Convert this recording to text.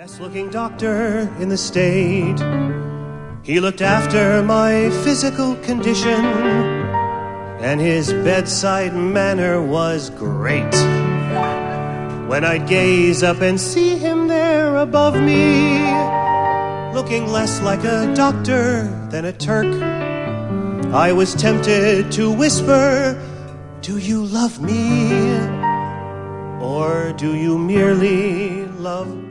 Best-looking doctor in the state. He looked after my physical condition, and his bedside manner was great. When I'd gaze up and see him there above me, looking less like a doctor than a Turk, I was tempted to whisper, "Do you love me? Or do you merely love